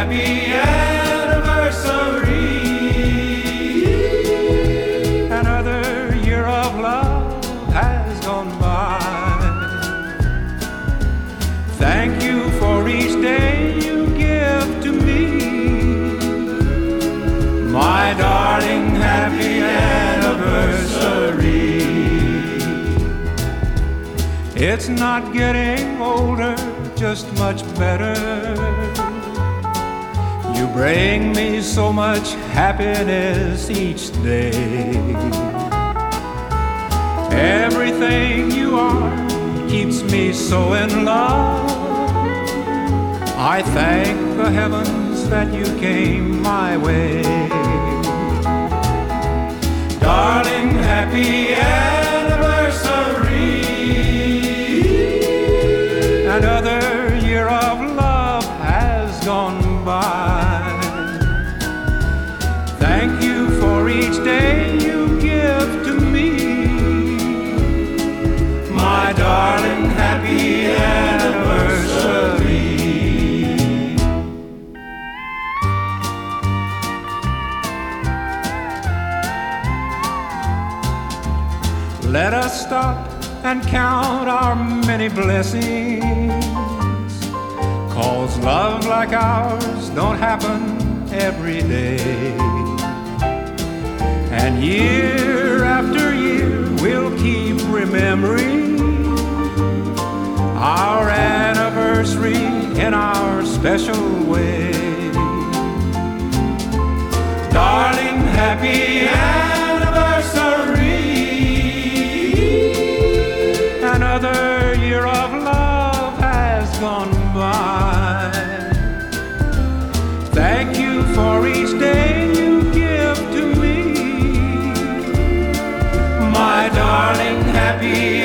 happy anniversary. Another year of love has gone by. Thank you for each day you give to me. My darling, happy anniversary. It's not getting older, just much better. You bring me so much happiness each day. Everything you are keeps me so in love. I thank the heavens that you came my way. Darling, happy anniversary. Another year of love has gone by. Thank you for each day you give to me. My darling, happy anniversary. Let us stop and count our many blessings, 'cause love like ours don't happen every day. And year after year we'll keep remembering our anniversary in our special way. Darling, happy anniversary. Another year of love has gone by. Thank you for each day you give to me. My darling, happy